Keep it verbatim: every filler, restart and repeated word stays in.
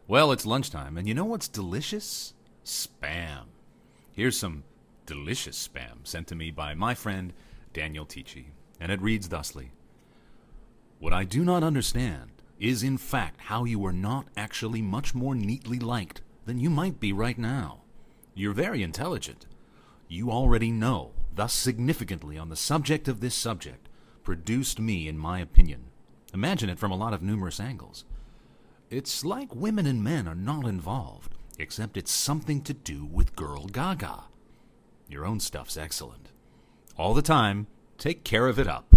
Well, it's lunchtime, and you know what's delicious? Spam. Here's some delicious spam sent to me by my friend Daniel Tichy, and it reads thusly. What I do not understand is in fact how you are not actually much more neatly liked than you might be right now. You're very intelligent. You already know, thus significantly on the subject of this subject, produced me in my opinion. Imagine it from a lot of numerous angles. It's like women and men are not involved, except it's something to do with Girl Gaga. Your own stuff's excellent. All the time, take care of it up.